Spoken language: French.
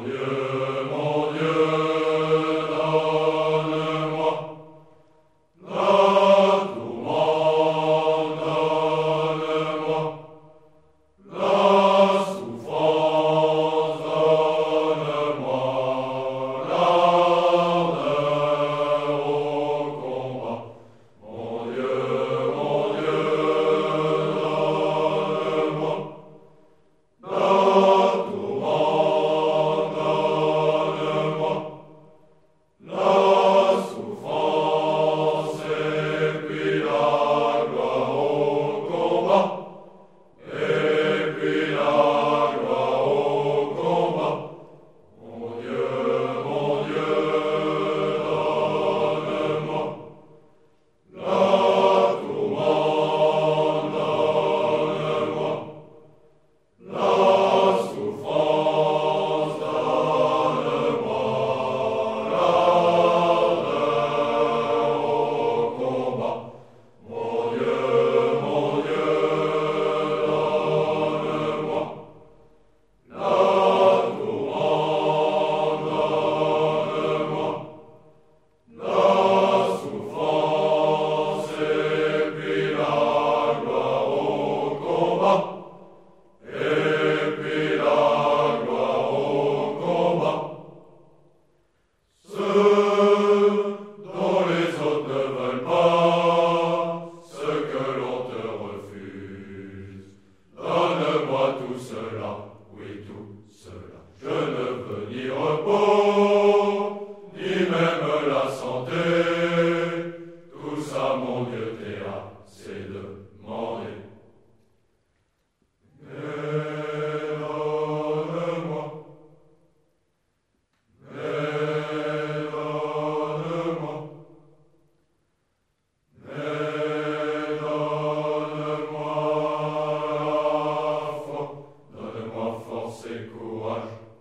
Mon Dieu, donne-moi la tourmente, donne-moi la souffrance, donne-moi l'ardeur au combat. Mon Dieu, donne-moi la tourmente, donne-moi la souffrance et puis la gloire au combat, et puis la gloire au combat. Mon Dieu, donne-moi la tourmente, donne-moi la souffrance, donne-moi l'ardeur au combat. Mon Dieu, donne-moi la tourmente, donne-moi la souffrance et puis la gloire au combat, et puis la gloire au combat. Ceux dont les autres ne veulent pas, ce que l'on te refuse, donne-moi tout cela, oui tout cela. Je ne veux ni repos, ni même la santé, tout ça mon Dieu t'est assez demandé. Mais donne-moi la foi, donne-moi force et courage.